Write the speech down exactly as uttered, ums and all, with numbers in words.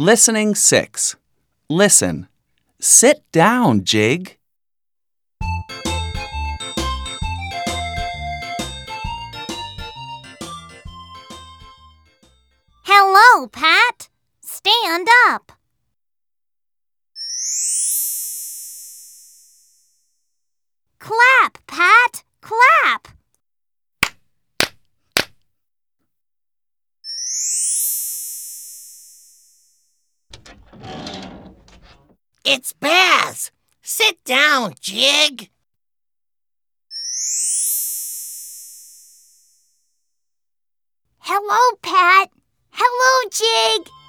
Listening six. Listen. Sit down, Jig. Hello, Pat. Stand up. Clap, Pat. Clap. It's Baz. Sit down, Jig. Hello, Pat. Hello, Jig.